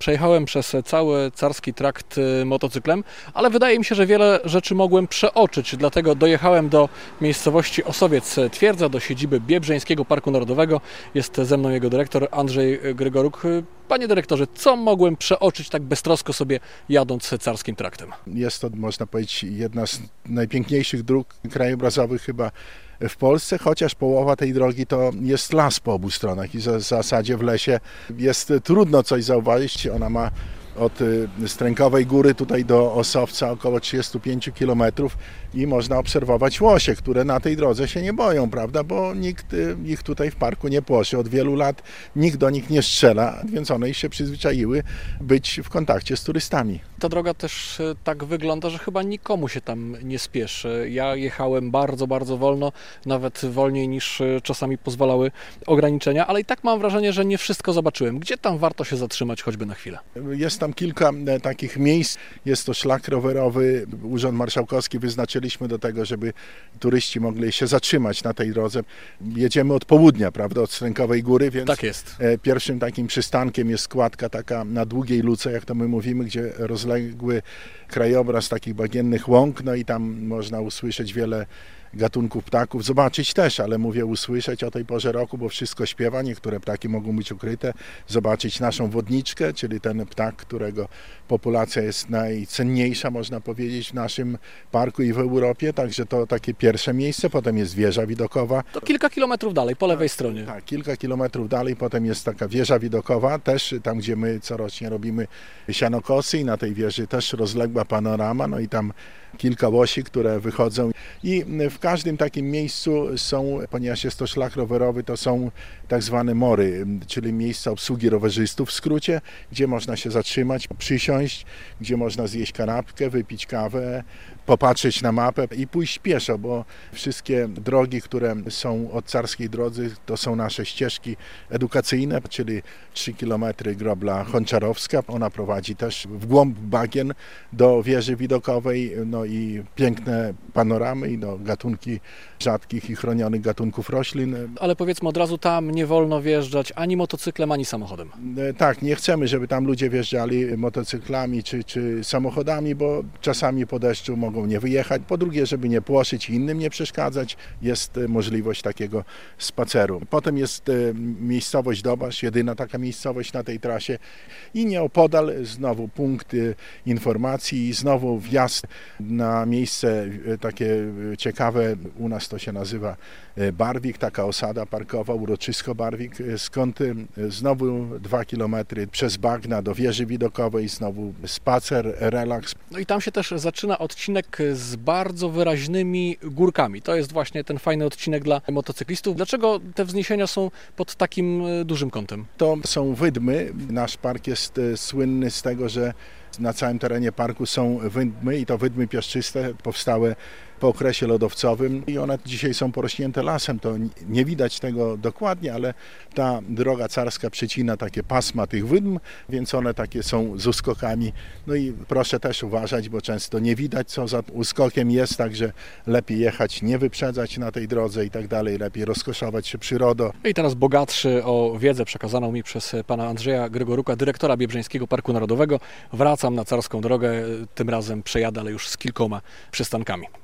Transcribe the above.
przejechałem przez cały Carski Trakt motocyklem, ale wydaje mi się, że wiele rzeczy mogłem przeoczyć, dlatego dojechałem do miejscowości Osowiec-Twierdza, do siedziby Biebrzeńskiego Parku Narodowego. Jest ze mną jego dyrektor Andrzej Grygoruk. Panie dyrektorze, co mogłem przeoczyć tak beztrosko sobie jadąc Carskim Traktem? Jest to, można powiedzieć, jedna z najpiękniejszych dróg krajobrazowych chyba w Polsce, chociaż połowa tej drogi to jest las po obu stronach i w zasadzie w lesie jest trudno coś zauważyć. Ona ma od Strękowej Góry tutaj do Osowca około 35 km i można obserwować łosie, które na tej drodze się nie boją, prawda, bo nikt ich tutaj w parku nie płoszy. Od wielu lat nikt do nich nie strzela, więc one się przyzwyczaiły być w kontakcie z turystami. Ta droga też tak wygląda, że chyba nikomu się tam nie spieszy. Ja jechałem bardzo, bardzo wolno, nawet wolniej niż czasami pozwalały ograniczenia, ale i tak mam wrażenie, że nie wszystko zobaczyłem. Gdzie tam warto się zatrzymać choćby na chwilę? Jest tam kilka takich miejsc. Jest to szlak rowerowy. Urząd Marszałkowski wyznaczyliśmy do tego, żeby turyści mogli się zatrzymać na tej drodze. Jedziemy od południa, prawda, od Strękowej Góry, więc tak jest. Pierwszym takim przystankiem jest składka taka na długiej luce, jak to my mówimy, gdzie rozległy krajobraz takich bagiennych łąk, no i tam można usłyszeć wiele gatunków ptaków, zobaczyć też, ale mówię usłyszeć o tej porze roku, bo wszystko śpiewa, niektóre ptaki mogą być ukryte, zobaczyć naszą wodniczkę, czyli ten ptak, którego populacja jest najcenniejsza, można powiedzieć, w naszym parku i w Europie, także to takie pierwsze miejsce, potem jest wieża widokowa. To kilka kilometrów dalej, po lewej stronie. Tak, kilka kilometrów dalej, potem jest taka wieża widokowa, też tam, gdzie my corocznie robimy sianokosy i na tej wieży też rozległa panorama, no i tam kilka łosi, które wychodzą i w każdym takim miejscu są, ponieważ jest to szlak rowerowy, to są tak zwane mory, czyli miejsca obsługi rowerzystów w skrócie, gdzie można się zatrzymać, przysiąść, gdzie można zjeść kanapkę, wypić kawę, popatrzeć na mapę i pójść pieszo, bo wszystkie drogi, które są od Carskiej Drodzy, to są nasze ścieżki edukacyjne, czyli 3 km Grobla Honczarowska. Ona prowadzi też w głąb bagien do wieży widokowej, no i piękne panoramy i do gatunki rzadkich i chronionych gatunków roślin. Ale powiedzmy od razu, tam nie wolno wjeżdżać ani motocyklem, ani samochodem. Tak, nie chcemy, żeby tam ludzie wjeżdżali motocyklami czy samochodami, bo czasami po deszczu mogą nie wyjechać. Po drugie, żeby nie płoszyć i innym nie przeszkadzać, jest możliwość takiego spaceru. Potem jest miejscowość Dobasz, jedyna taka miejscowość na tej trasie i nieopodal znowu punkt informacji i znowu wjazd na miejsce takie ciekawe, u nas to się nazywa Barwik, taka osada parkowa, uroczysko Barwik, skąd znowu 2 km przez bagna do wieży widokowej, znowu spacer, relaks. No i tam się też zaczyna odcinek z bardzo wyraźnymi górkami. To jest właśnie ten fajny odcinek dla motocyklistów. Dlaczego te wzniesienia są pod takim dużym kątem? To są wydmy. Nasz park jest słynny z tego, że na całym terenie parku są wydmy i to wydmy piaszczyste powstałe po okresie lodowcowym i one dzisiaj są porośnięte lasem. To nie widać tego dokładnie, ale ta droga carska przecina takie pasma tych wydm, więc one takie są z uskokami. No i proszę też uważać, bo często nie widać, co za uskokiem jest, także lepiej jechać, nie wyprzedzać na tej drodze i tak dalej, lepiej rozkoszować się przyrodą. I teraz bogatszy o wiedzę przekazaną mi przez pana Andrzeja Grygoruka, dyrektora Biebrzeńskiego Parku Narodowego. Wracam na Carską Drogę, tym razem przejadę, ale już z kilkoma przystankami.